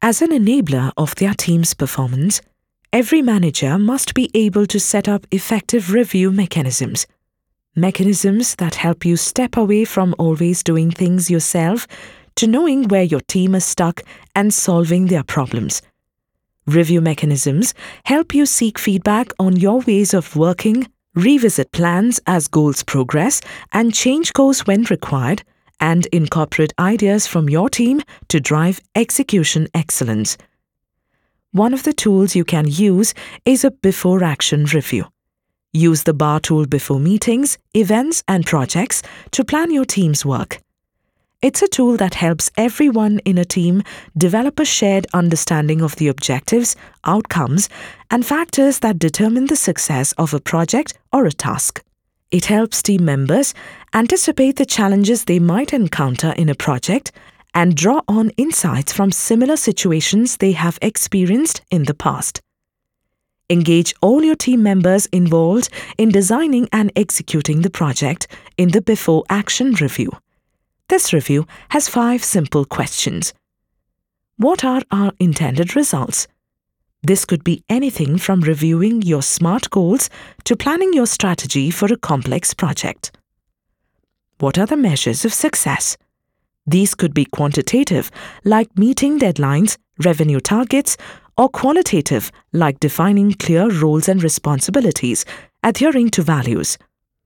As an enabler of their team's performance, every manager must be able to set up effective review mechanisms. Mechanisms that help you step away from always doing things yourself to knowing where your team is stuck and solving their problems. Review mechanisms help you seek feedback on your ways of working, revisit plans as goals progress, and change course when required, and incorporate ideas from your team to drive execution excellence. One of the tools you can use is a before-action review. Use the BAR tool before meetings, events, and projects to plan your team's work. It's a tool that helps everyone in a team develop a shared understanding of the objectives, outcomes, and factors that determine the success of a project or a task. It helps team members anticipate the challenges they might encounter in a project and draw on insights from similar situations they have experienced in the past. Engage all your team members involved in designing and executing the project in the before-action review. This review has 5 simple questions. What are our intended results? This could be anything from reviewing your SMART goals to planning your strategy for a complex project. What are the measures of success? These could be quantitative, like meeting deadlines, revenue targets, or qualitative, like defining clear roles and responsibilities, adhering to values.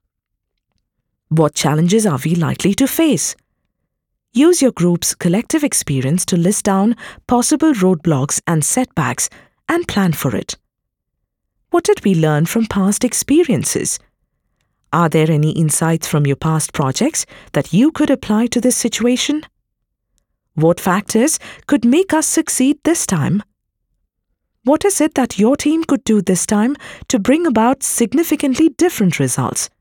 What challenges are we likely to face? Use your group's collective experience to list down possible roadblocks and setbacks and plan for it. What did we learn from past experiences? Are there any insights from your past projects that you could apply to this situation? What factors could make us succeed this time? What is it that your team could do this time to bring about significantly different results?